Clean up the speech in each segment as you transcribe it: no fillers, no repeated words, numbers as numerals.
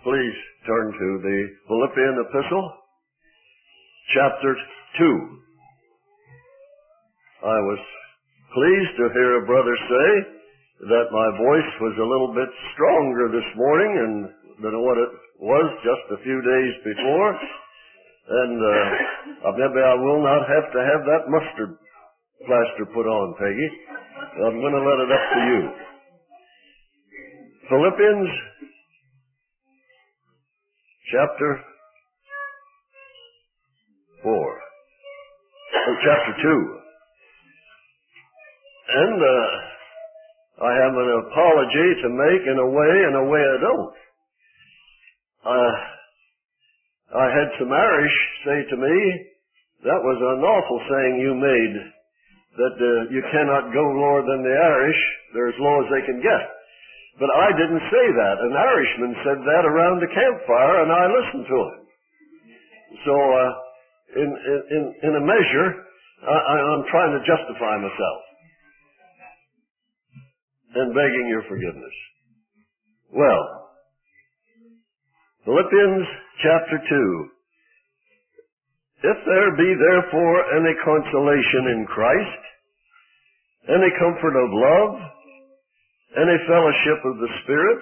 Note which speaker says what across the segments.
Speaker 1: Please turn to the Philippian epistle, chapter 2. I was pleased to hear a brother say that my voice was a little bit stronger this morning than what it was just a few days before. And maybe I will not have to have that mustard plaster put on, Peggy. I'm going to let it up to you. Philippians chapter 2. And I have an apology to make in a way I don't. I had some Irish say to me, that was an awful saying you made, that you cannot go lower than the Irish, they're as low as they can get. But I didn't say that. An Irishman said that around the campfire, and I listened to him. So, in a measure, I'm trying to justify myself and begging your forgiveness. Well, Philippians chapter 2. If there be therefore any consolation in Christ, any comfort of love, any fellowship of the Spirit,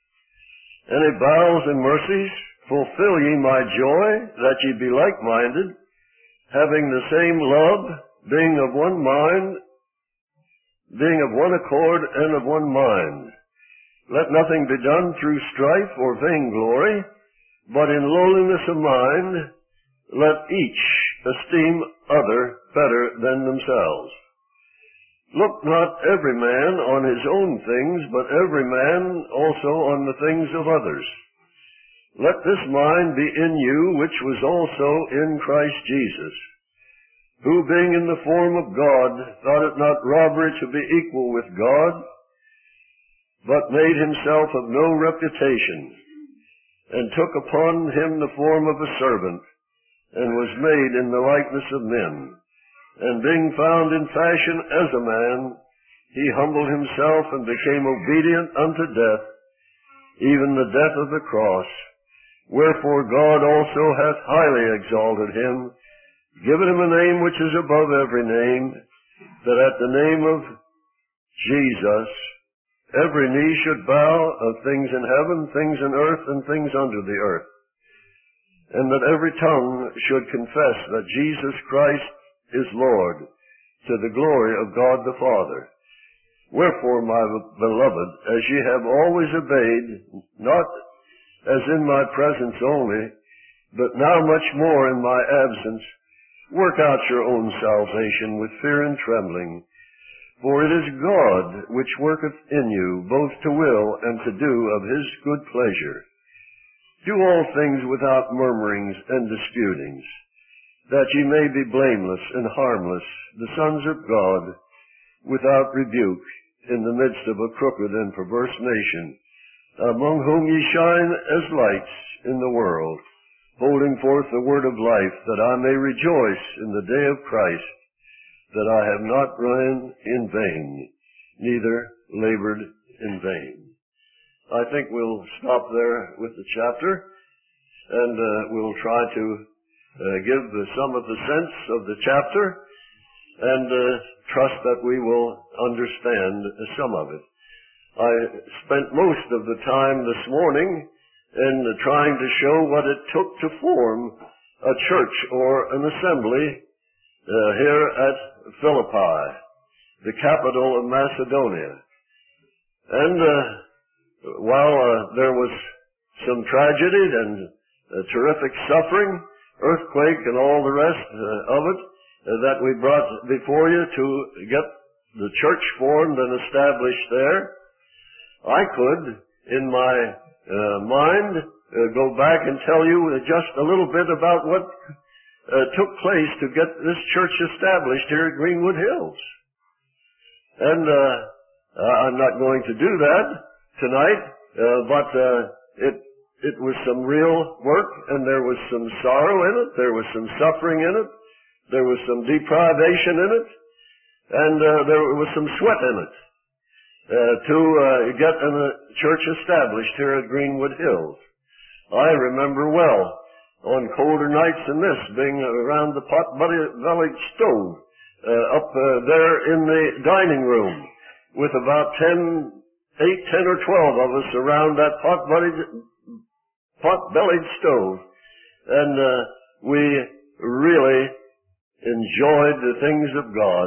Speaker 1: any bowels and mercies, fulfill ye my joy, that ye be like-minded, having the same love, being of one mind, being of one accord and of one mind. Let nothing be done through strife or vainglory, but in lowliness of mind, let each esteem other better than themselves. Look not every man on his own things, but every man also on the things of others. Let this mind be in you, which was also in Christ Jesus, who being in the form of God, thought it not robbery to be equal with God, but made himself of no reputation, and took upon him the form of a servant, and was made in the likeness of men. And being found in fashion as a man, he humbled himself and became obedient unto death, even the death of the cross. Wherefore God also hath highly exalted him, given him a name which is above every name, that at the name of Jesus every knee should bow, of things in heaven, things in earth, and things under the earth, and that every tongue should confess that Jesus Christ is Lord, to the glory of God the Father. Wherefore, my beloved, as ye have always obeyed, not as in my presence only, but now much more in my absence, work out your own salvation with fear and trembling. For it is God which worketh in you, both to will and to do of his good pleasure. Do all things without murmurings and disputings, that ye may be blameless and harmless, the sons of God, without rebuke, in the midst of a crooked and perverse nation, among whom ye shine as lights in the world, holding forth the word of life, that I may rejoice in the day of Christ, that I have not run in vain, neither labored in vain. I think we'll stop there with the chapter, and we'll try to give some of the sense of the chapter, and trust that we will understand some of it. I spent most of the time this morning in trying to show what it took to form a church or an assembly here at Philippi, the capital of Macedonia. And while there was some tragedy and terrific suffering, earthquake and all the rest of it that we brought before you to get the church formed and established there, I could, in my mind, go back and tell you just a little bit about what took place to get this church established here at Greenwood Hills. And I'm not going to do that tonight, but it was some real work, and there was some sorrow in it, there was some suffering in it, there was some deprivation in it, and there was some sweat in it to get a church established here at Greenwood Hills. I remember well, on colder nights than this, being around the pot-bellied stove, up there in the dining room, with about 10 or 12 of us around that pot-bellied stove. And we really enjoyed the things of God.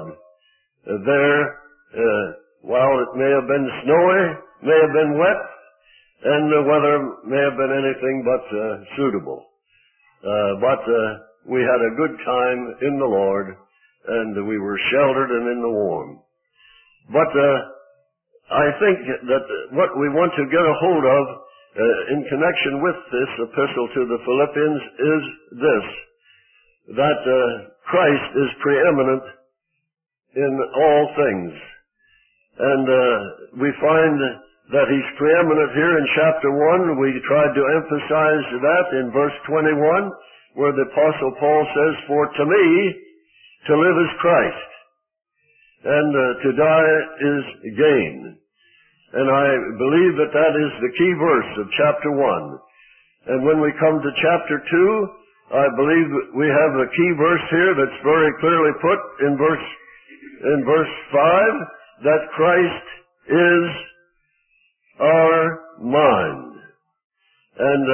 Speaker 1: While it may have been snowy, may have been wet, and the weather may have been anything but suitable. But we had a good time in the Lord, and we were sheltered and in the warm. But I think that what we want to get a hold of in connection with this epistle to the Philippians is this, that Christ is preeminent in all things. And we find that He's preeminent here in chapter 1. We tried to emphasize that in verse 21, where the Apostle Paul says, "For to me, to live is Christ, and to die is gain." And I believe that that is the key verse of chapter 1. And when we come to chapter 2, I believe we have the key verse here that's very clearly put in verse 5, that Christ is our mind. And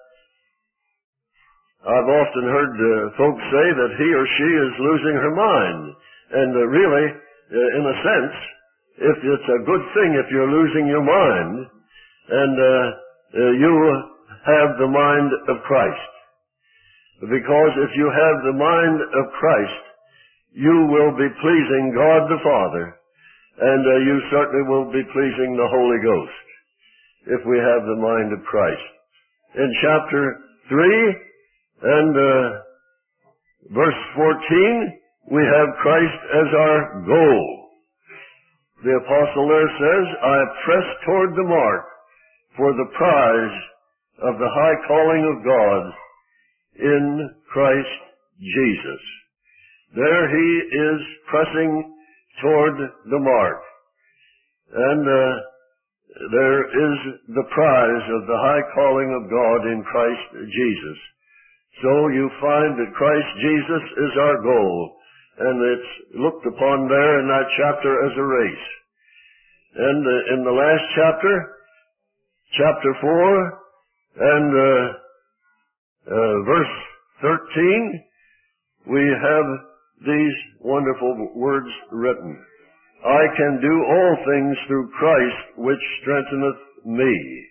Speaker 1: I've often heard folks say that he or she is losing her mind. And really, in a sense, if it's a good thing if you're losing your mind, and you have the mind of Christ. Because if you have the mind of Christ, you will be pleasing God the Father, and you certainly will be pleasing the Holy Ghost, if we have the mind of Christ. In chapter 3 and verse 14, we have Christ as our goal. The apostle there says, "I press toward the mark for the prize of the high calling of God in Christ Jesus." There he is pressing toward the mark. And there is the prize of the high calling of God in Christ Jesus. So you find that Christ Jesus is our goal. And it's looked upon there in that chapter as a race. And in the last chapter 4, and verse 13, we have these wonderful words written. "I can do all things through Christ which strengtheneth me."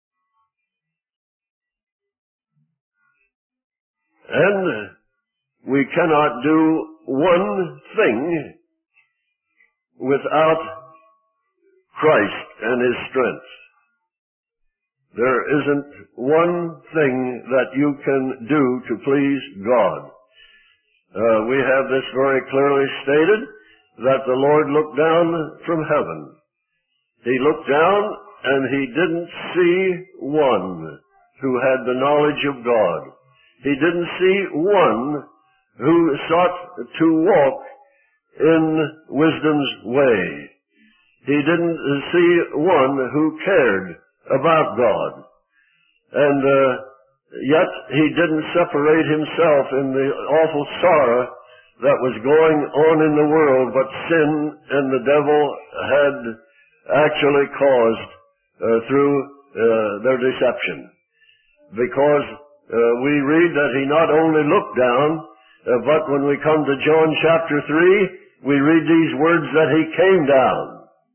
Speaker 1: And we cannot do one thing without Christ and His strength. There isn't one thing that you can do to please God. We have this very clearly stated, that the Lord looked down from heaven. He looked down and He didn't see one who had the knowledge of God. He didn't see one who sought to walk in wisdom's way. He didn't see one who cared about God. And yet He didn't separate Himself in the awful sorrow that was going on in the world, but sin and the devil had actually caused through their deception. Because we read that He not only looked down, but when we come to John chapter 3, we read these words that He came down.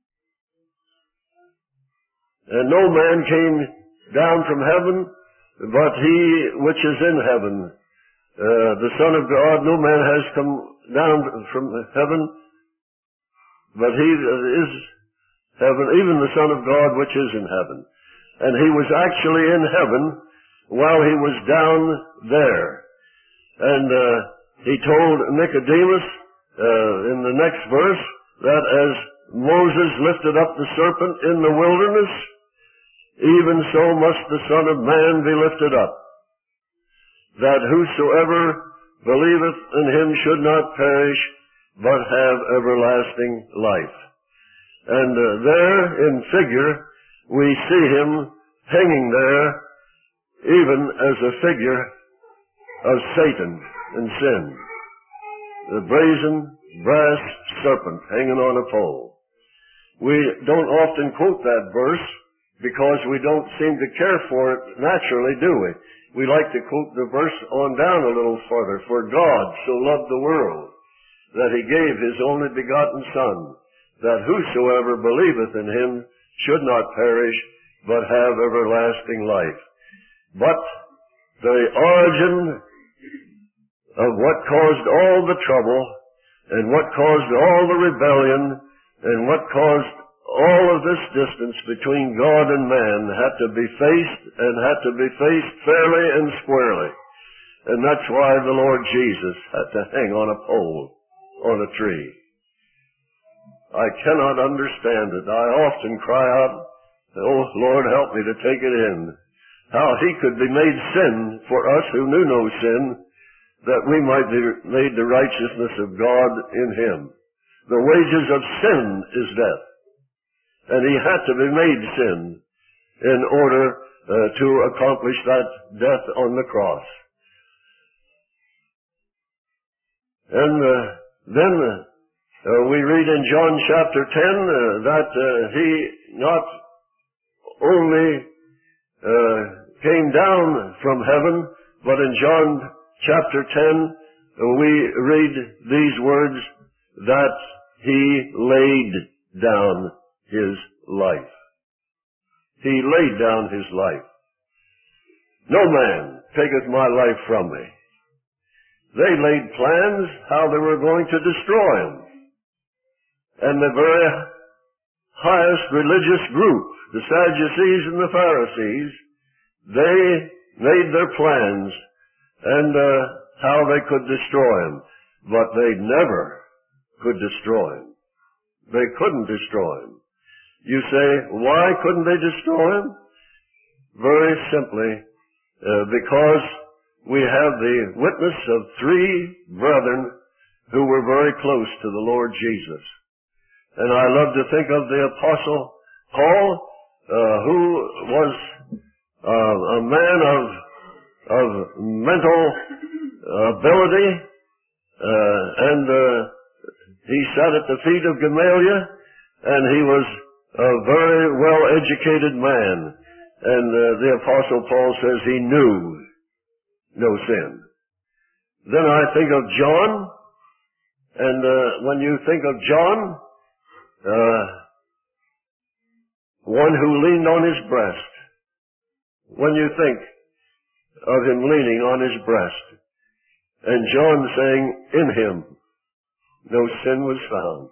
Speaker 1: And no man came down from heaven, but He which is in heaven. The Son of God, no man has come down from heaven, but He that is heaven, even the Son of God which is in heaven. And He was actually in heaven while He was down there. And He told Nicodemus in the next verse that as Moses lifted up the serpent in the wilderness, even so must the Son of Man be lifted up, that whosoever believeth in Him should not perish, but have everlasting life. And there in figure we see Him hanging there even as a figure of Satan and sin. The brazen brass serpent hanging on a pole. We don't often quote that verse because we don't seem to care for it naturally, do we? We like to quote the verse on down a little further. For God so loved the world that he gave his only begotten Son, that whosoever believeth in him should not perish, but have everlasting life. But the origin of what caused all the trouble, and what caused all the rebellion, and what caused all of this distance between God and man had to be faced, and had to be faced fairly and squarely. And that's why the Lord Jesus had to hang on a pole, on a tree. I cannot understand it. I often cry out, oh, Lord, help me to take it in. How he could be made sin for us who knew no sin, that we might be made the righteousness of God in him. The wages of sin is death. And he had to be made sin in order to accomplish that death on the cross. And then we read in John chapter 10 that he not only came down from heaven, but in John chapter 10 we read these words, that he laid down his life. He laid down his life. No man taketh my life from me. They laid plans how they were going to destroy him. And the very highest religious group, the Sadducees and the Pharisees, they made their plans and how they could destroy him. But they never could destroy him. They couldn't destroy him. You say, why couldn't they destroy him? Very simply, because we have the witness of three brethren who were very close to the Lord Jesus. And I love to think of the Apostle Paul, who was a man of mental ability, and he sat at the feet of Gamaliel, and he was a very well-educated man. And the Apostle Paul says he knew no sin. Then I think of John, and when you think of John, one who leaned on his breast, when you think of him leaning on his breast, and John saying, in him no sin was found.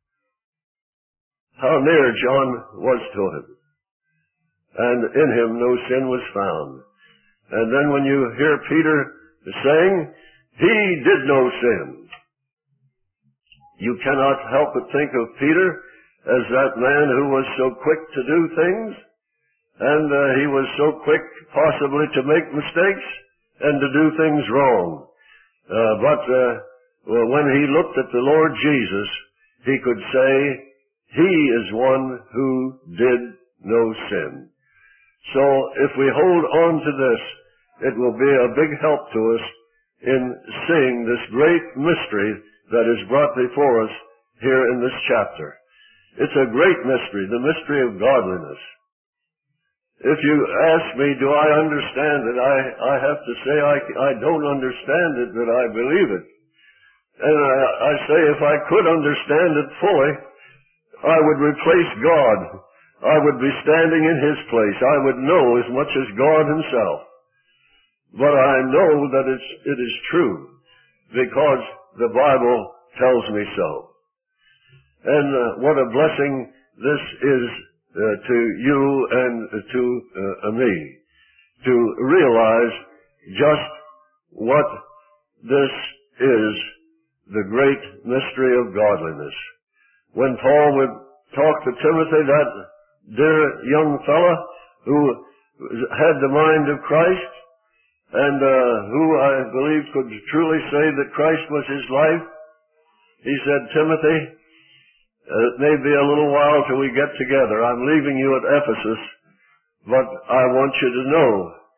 Speaker 1: How near John was to him. And in him no sin was found. And then when you hear Peter saying, he did no sin, you cannot help but think of Peter as that man who was so quick to do things, and he was so quick possibly to make mistakes and to do things wrong. But when he looked at the Lord Jesus, he could say, he is one who did no sin. So if we hold on to this, it will be a big help to us in seeing this great mystery that is brought before us here in this chapter. It's a great mystery, the mystery of godliness. If you ask me, do I understand it, I have to say I don't understand it, but I believe it. And I say if I could understand it fully, I would replace God. I would be standing in his place. I would know as much as God himself. But I know that it is true because the Bible tells me so. And what a blessing this is to you and to me, to realize just what this is, the great mystery of godliness. When Paul would talk to Timothy, that dear young fella who had the mind of Christ, and who I believe could truly say that Christ was his life, he said, Timothy, it may be a little while till we get together. I'm leaving you at Ephesus, but I want you to know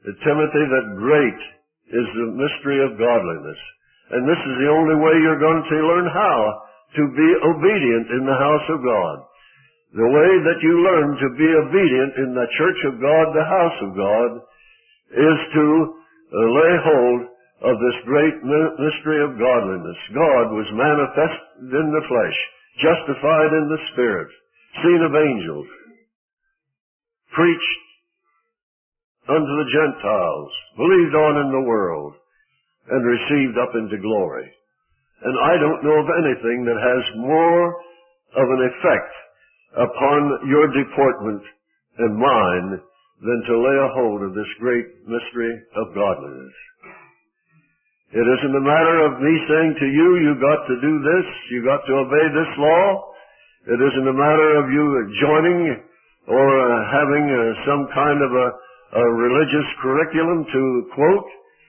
Speaker 1: Timothy, that great is the mystery of godliness. And this is the only way you're going to learn how to be obedient in the house of God. The way that you learn to be obedient in the church of God, the house of God, is to lay hold of this great mystery of godliness. God was manifested in the flesh, justified in the Spirit, seen of angels, preached unto the Gentiles, believed on in the world, and received up into glory. And I don't know of anything that has more of an effect upon your deportment and mine than to lay a hold of this great mystery of godliness. It isn't a matter of me saying to you, you got to do this, you got to obey this law. It isn't a matter of you joining or having some kind of a religious curriculum to quote.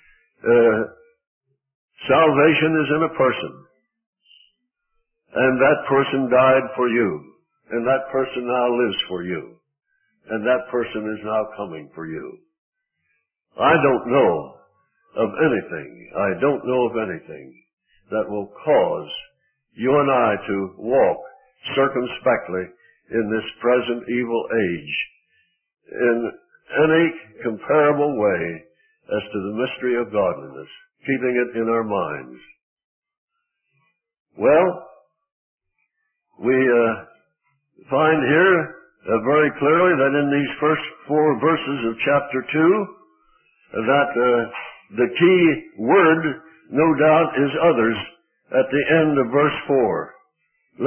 Speaker 1: Salvation is in a person. And that person died for you. And that person now lives for you. And that person is now coming for you. I don't know of anything that will cause you and I to walk circumspectly in this present evil age in any comparable way as to the mystery of godliness, keeping it in our minds. Well, we find here very clearly that in these first 4 verses of chapter 2, that the key word, no doubt, is others at the end of verse 4.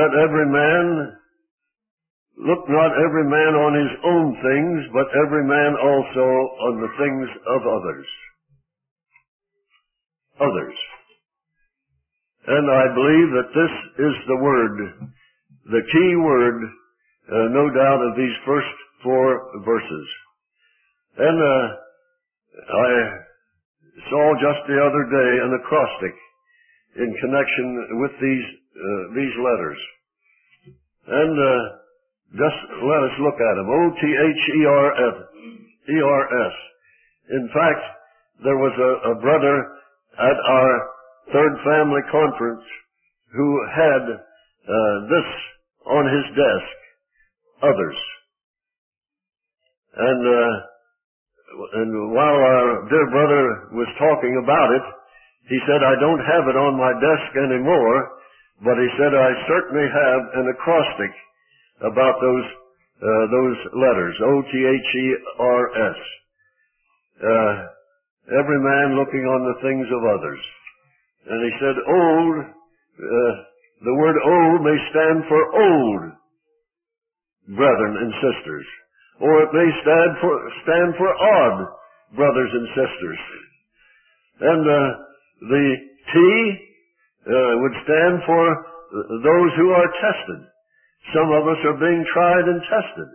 Speaker 1: Look not every man on his own things, but every man also on the things of others. Others. And I believe that this is the word, the key word, no doubt, of these first 4 verses. And I saw just the other day an acrostic in connection with these letters. And just let us look at them. O-T-H-E-R-S. In fact, there was a brother at our third family conference who had this on his desk, others. And while our dear brother was talking about it, he said, I don't have it on my desk anymore, but he said, I certainly have an acrostic about those letters, O-T-H-E-R-S. Every man looking on the things of others. And he said, old, the word old may stand for old brethren and sisters. Or it may stand for odd brothers and sisters. And the T would stand for those who are tested. Some of us are being tried and tested.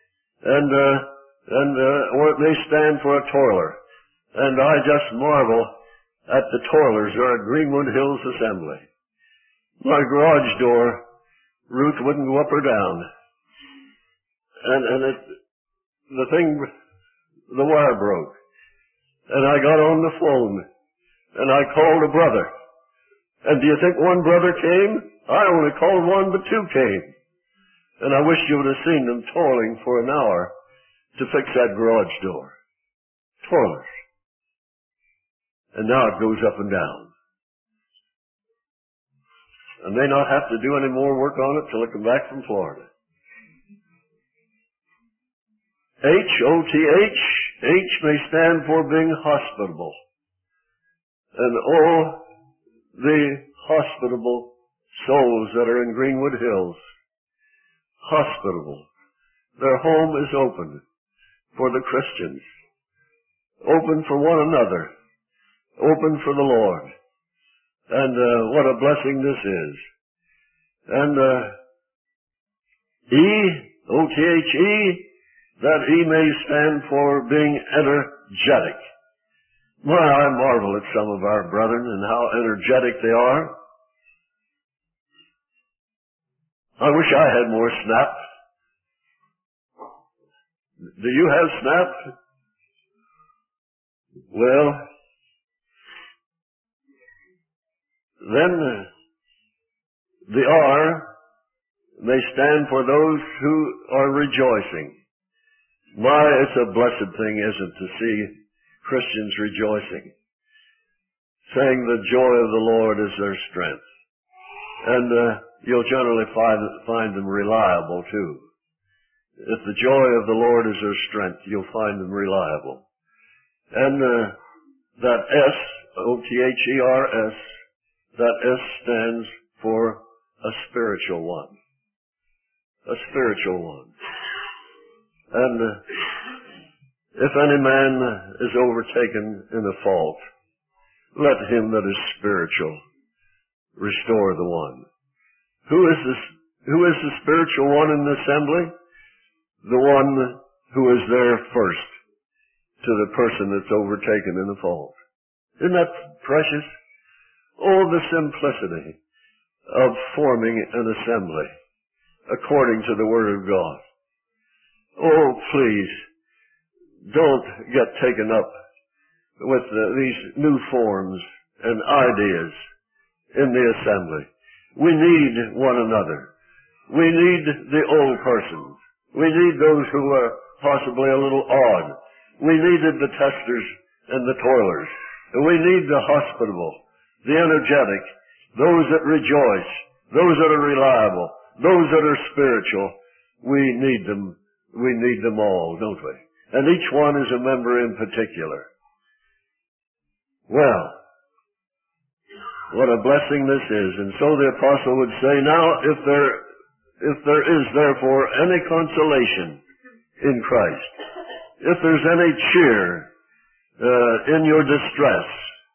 Speaker 1: Or it may stand for a toiler. And I just marvel at the toilers who are at Greenwood Hills Assembly. My garage door, Ruth wouldn't go up or down. And the wire broke. And I got on the phone. And I called a brother. And do you think one brother came? I only called one, but 2 came. And I wish you would have seen them toiling for an hour to fix that garage door. Toilers. And now it goes up and down. And they not have to do any more work on it till they come back from Florida. H-O-T-H. H may stand for being hospitable. And all the hospitable souls that are in Greenwood Hills. Hospitable. Their home is open for the Christians. Open for one another. Open for the Lord. And what a blessing this is. And E, O-T-H-E, that E may stand for being energetic. Well, I marvel at some of our brethren and how energetic they are. I wish I had more snap. Do you have snap? Well, then the R may stand for those who are rejoicing. It's a blessed thing, isn't it, to see Christians rejoicing, saying the joy of the Lord is their strength. And you'll generally find them reliable too. If the joy of the Lord is their strength, you'll find them reliable. And that S, O-T-H-E-R-S, that S stands for a spiritual one. A spiritual one. And if any man is overtaken in a fault, let him that is spiritual restore the one. Who is the spiritual one in the assembly? The one who is there first to the person that's overtaken in a fault. Isn't that precious? Oh, the simplicity of forming an assembly according to the Word of God. Oh, please, don't get taken up with these new forms and ideas in the assembly. We need one another. We need the old persons. We need those who are possibly a little odd. We needed the testers and the toilers. We need the hospitable, the energetic, those that rejoice, those that are reliable, those that are spiritual. We need them. We need them all, don't we? And each one is a member in particular. Well, what a blessing this is. And so the apostle would say, now, if there is therefore any consolation in Christ, if there's any cheer in your distress,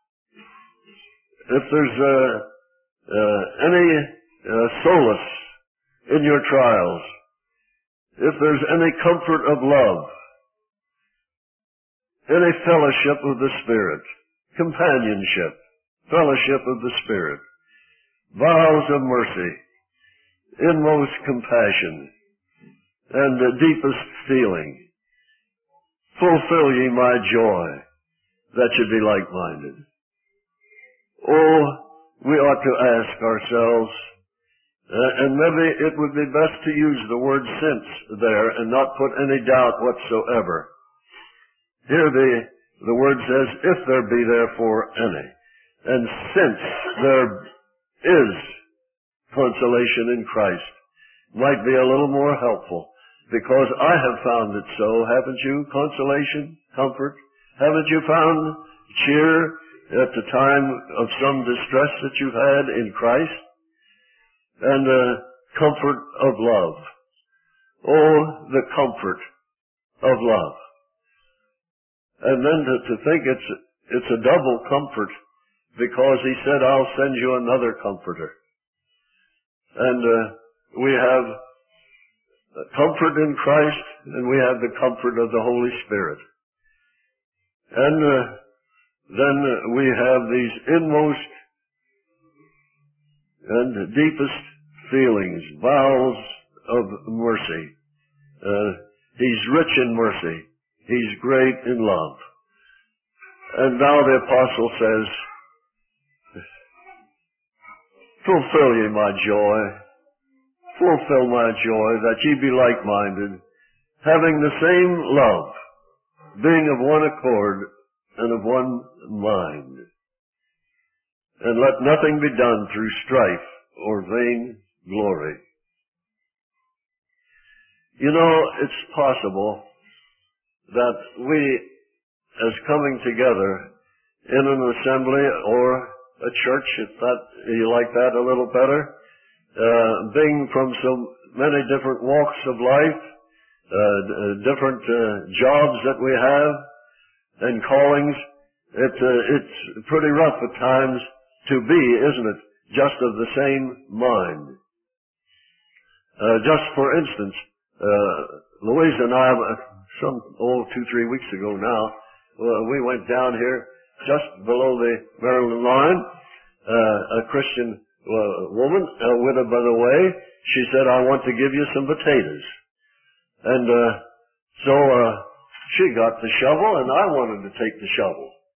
Speaker 1: if there's any solace in your trials, if there's any comfort of love, any fellowship of the Spirit, companionship, fellowship of the Spirit, vows of mercy, inmost compassion, and the deepest feeling, fulfill ye my joy, that ye be like-minded. Oh, we ought to ask ourselves, and maybe it would be best to use the word since there and not put any doubt whatsoever. Here the word says, if there be therefore any. And since there is consolation in Christ, might be a little more helpful. Because I have found it so, haven't you? Consolation, comfort. Haven't you found cheer at the time of some distress that you've had in Christ? And comfort of love. Oh, the comfort of love. And then to think it's a double comfort, because he said, I'll send you another comforter. And we have comfort in Christ, and we have the comfort of the Holy Spirit. And then we have these inmost and deepest feelings, vows of mercy. He's rich in mercy. He's great in love. And now the apostle says, fulfill ye my joy. Fulfill my joy, that ye be like-minded, having the same love, being of one accord and of one mind. And let nothing be done through strife or vain glory. You know, it's possible that we, as coming together in an assembly or a church, if that you like that a little better, being from so many different walks of life, different jobs that we have and callings, it's pretty rough at times to be, isn't it, just of the same mind. Just for instance, Louise and I, 2-3 weeks ago now, we went down here just below the Maryland line. A Christian woman, a widow by the way, she said, I want to give you some potatoes. And so she got the shovel, and I wanted to take the shovel.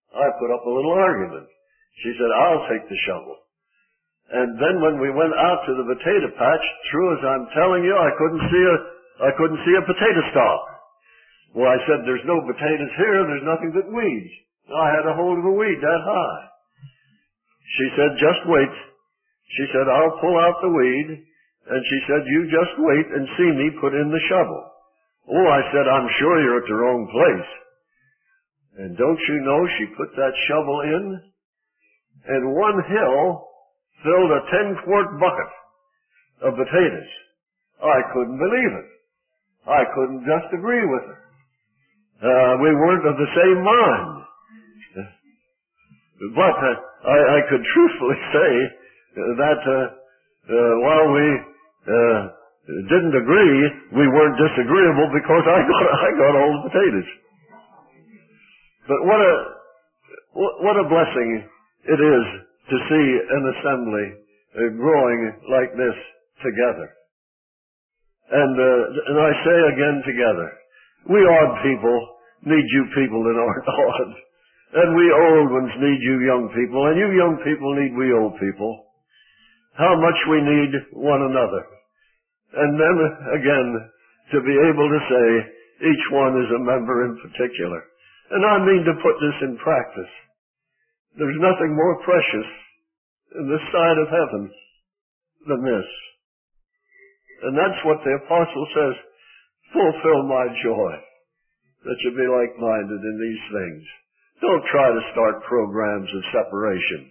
Speaker 1: I put up a little argument. She said, I'll take the shovel. And then when we went out to the potato patch, true as I'm telling you, I couldn't see a potato stalk. Well, I said, there's no potatoes here, there's nothing but weeds. I had a hold of a weed that high. She said, just wait. She said, I'll pull out the weed. And she said, you just wait and see me put in the shovel. Oh, I said, I'm sure you're at the wrong place. And don't you know, she put that shovel in, and one hill filled a 10-quart bucket of potatoes. I couldn't believe it. I couldn't just agree with her. We weren't of the same mind. But I could truthfully say that while we didn't agree, we weren't disagreeable because I got all the potatoes. But what a blessing it is to see an assembly growing like this together. And I say again together, we odd people need you people that aren't odd. And we old ones need you young people, and you young people need we old people. How much we need one another. And then again, to be able to say each one is a member in particular. And I mean to put this in practice. There's nothing more precious in this side of heaven than this. And that's what the apostle says, fulfill my joy, that you be like-minded in these things. Don't try to start programs of separation.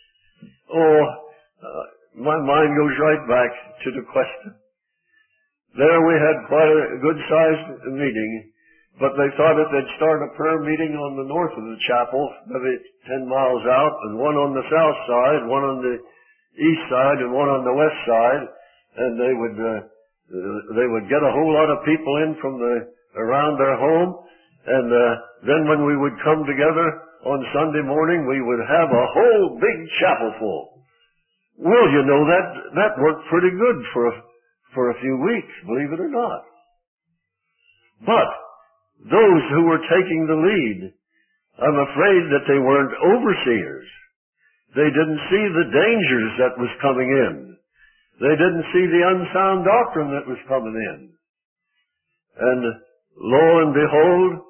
Speaker 1: My mind goes right back to the question. There we had quite a good-sized meeting, but they thought if they'd start a prayer meeting on the north of the chapel, maybe 10 miles out, and one on the south side, one on the east side, and one on the west side, and they would get a whole lot of people in from around their home, and then when we would come together on Sunday morning, we would have a whole big chapel full. Well, you know, that worked pretty good for a few weeks, believe it or not. But those who were taking the lead, I'm afraid that they weren't overseers. They didn't see the dangers that was coming in. They didn't see the unsound doctrine that was coming in. And lo and behold,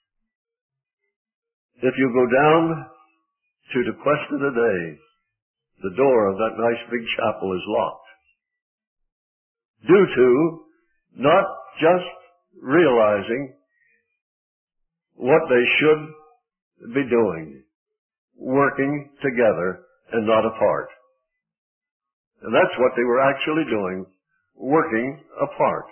Speaker 1: if you go down to the quest of the day, the door of that nice big chapel is locked. Due to not just realizing what they should be doing, working together and not apart. And that's what they were actually doing, working apart.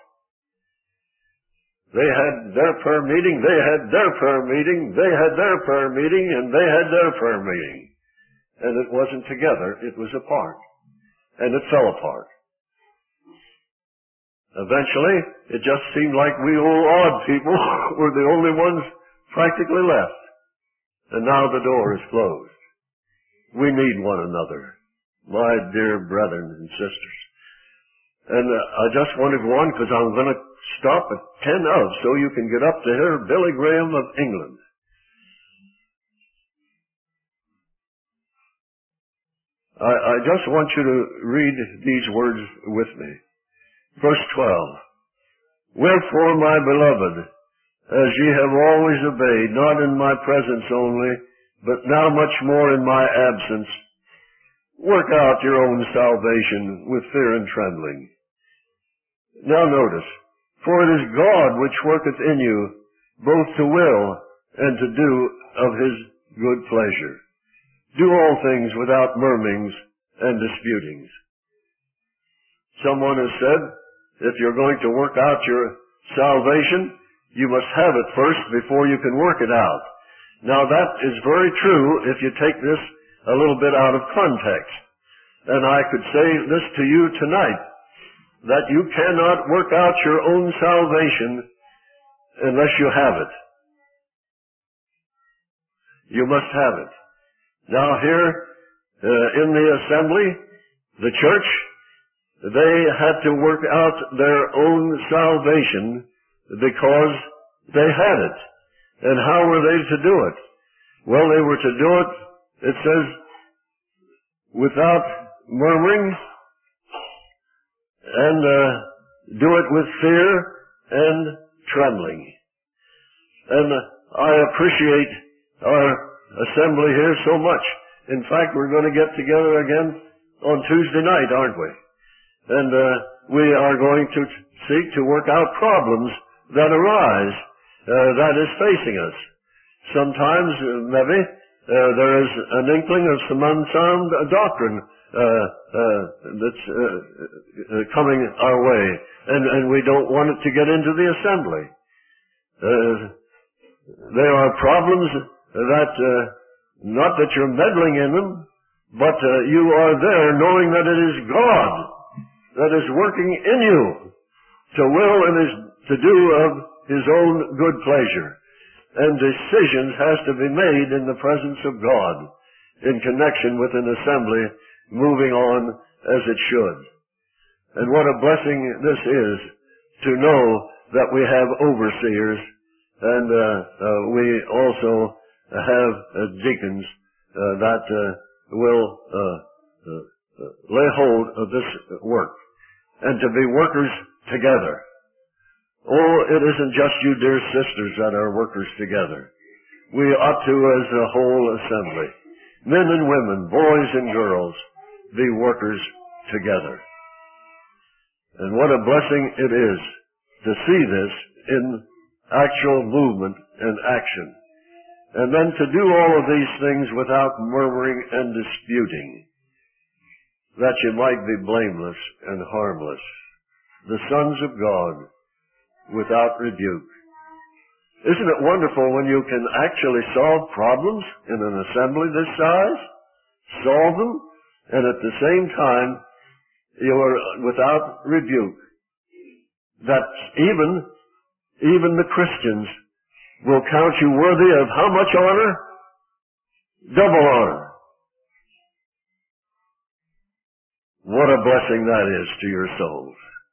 Speaker 1: They had their prayer meeting, they had their prayer meeting, they had their prayer meeting, and they had their prayer meeting. And it wasn't together, it was apart. And it fell apart. Eventually, it just seemed like we old odd people were the only ones practically left. And now the door is closed. We need one another, my dear brethren and sisters. And I just want to go on because I'm going to stop at 10 of so you can get up to hear Billy Graham of England. I just want you to read these words with me. Verse 12. Wherefore, my beloved, as ye have always obeyed, not in my presence only, but now much more in my absence, work out your own salvation with fear and trembling. Now notice, for it is God which worketh in you, both to will and to do of his good pleasure. Do all things without murmurings and disputings. Someone has said, if you're going to work out your salvation, you must have it first before you can work it out. Now that is very true if you take this a little bit out of context. And I could say this to you tonight, that you cannot work out your own salvation unless you have it. You must have it. Now here, in the assembly, the church, they had to work out their own salvation because they had it. And how were they to do it? Well, they were to do it, it says, without murmuring, and do it with fear and trembling. And I appreciate our assembly here so much. In fact, we're going to get together again on Tuesday night, aren't we? And we are going to seek to work out problems that arise, that is facing us. Sometimes, maybe, there is an inkling of some unsound doctrine that's coming our way, and we don't want it to get into the assembly. There are problems that, not that you're meddling in them, but you are there knowing that it is God that is working in you to will and is to do of His own good pleasure. And decisions has to be made in the presence of God in connection with an assembly moving on as it should. And what a blessing this is to know that we have overseers, and we also have deacons that will lay hold of this work, and to be workers together. Oh, it isn't just you dear sisters that are workers together. We ought to, as a whole assembly, men and women, boys and girls, be workers together. And what a blessing it is to see this in actual movement and action. And then to do all of these things without murmuring and disputing, that you might be blameless and harmless, the sons of God, without rebuke. Isn't it wonderful when you can actually solve problems in an assembly this size? Solve them, and at the same time, you are without rebuke. That even the Christians will count you worthy of how much honor? Double honor. What a blessing that is to your souls.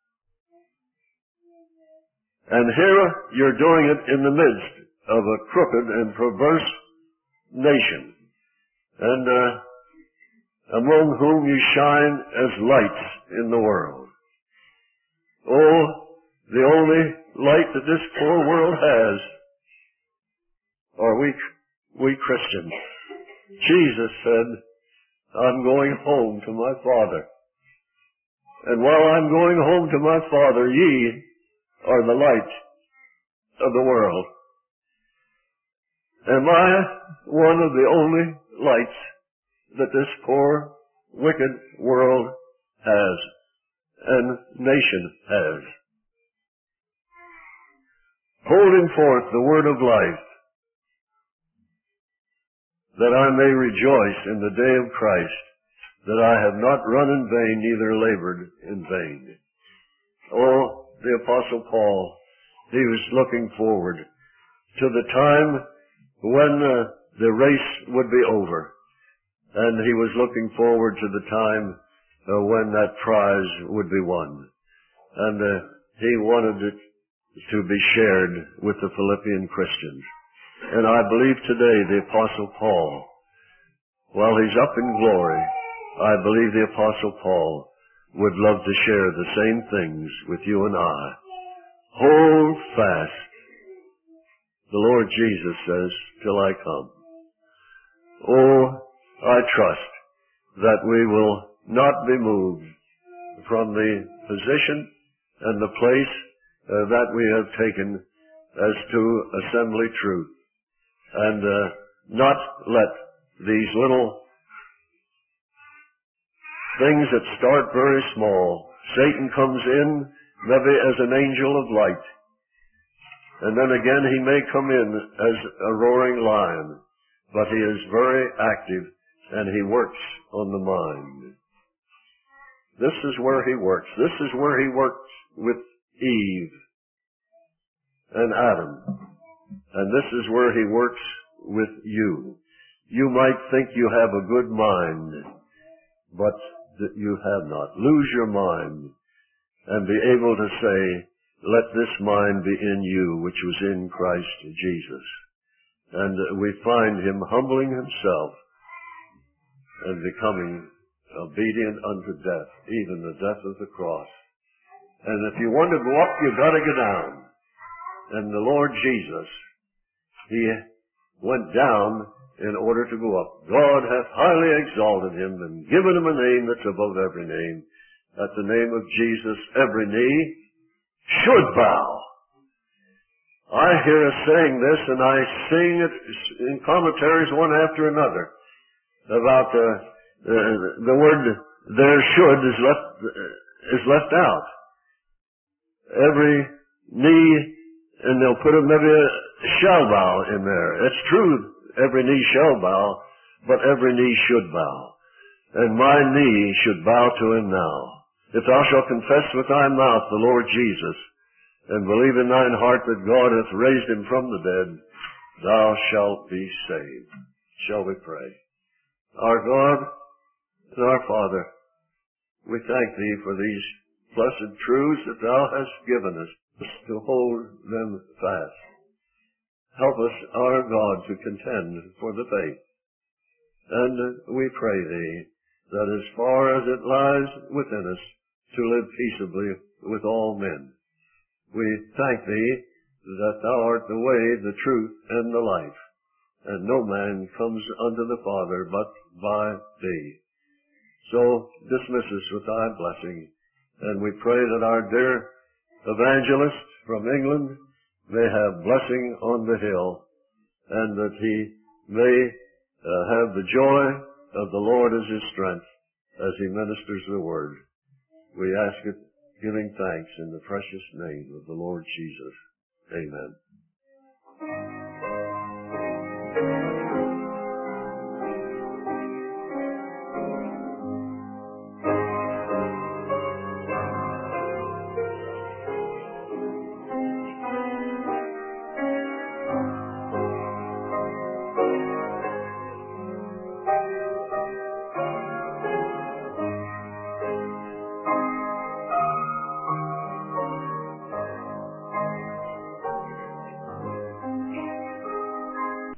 Speaker 1: And here you're doing it in the midst of a crooked and perverse nation, and among whom you shine as lights in the world. Oh, the only light that this poor world has are we Christians. Jesus said, I'm going home to my Father. And while I'm going home to my Father, ye are the light of the world. Am I one of the only lights that this poor, wicked world has and nation has? Holding forth the word of life, that I may rejoice in the day of Christ, that I have not run in vain, neither labored in vain. Oh, the Apostle Paul, he was looking forward to the time when the race would be over. And he was looking forward to the time when that prize would be won. And he wanted it to be shared with the Philippian Christians. And I believe today the Apostle Paul, while he's up in glory, I believe the Apostle Paul would love to share the same things with you and I. Hold fast, the Lord Jesus says, till I come. Oh, I trust that we will not be moved from the position and the place that we have taken as to assembly truth, and not let these little things that start very small. Satan comes in maybe as an angel of light, and then again he may come in as a roaring lion, but he is very active and he works on the mind. This is where he works. This is where he works with Eve and Adam, and this is where he works with you. You might think you have a good mind, but that you have not. Lose your mind and be able to say, let this mind be in you, which was in Christ Jesus. And we find him humbling himself and becoming obedient unto death, even the death of the cross. And if you want to go up, you've got to go down. And the Lord Jesus, he went down in order to go up. God hath highly exalted him and given him a name that's above every name. At the name of Jesus, every knee should bow. I hear us saying this, and I sing it in commentaries one after another about the word there should is left out. Every knee, and they'll put maybe a shall bow in there. It's true, every knee shall bow, but every knee should bow. And my knee should bow to him now. If thou shalt confess with thy mouth the Lord Jesus, and believe in thine heart that God hath raised him from the dead, thou shalt be saved. Shall we pray? Our God and our Father, we thank thee for these blessed truths that thou hast given us to hold them fast. Help us, our God, to contend for the faith. And we pray thee that as far as it lies within us to live peaceably with all men. We thank thee that thou art the way, the truth, and the life, and no man comes unto the Father but by thee. So dismiss us with thy blessing, and we pray that our dear evangelist from England may have blessing on the hill, and that he may have the joy of the Lord as his strength as he ministers the word. We ask it, giving thanks in the precious name of the Lord Jesus. Amen.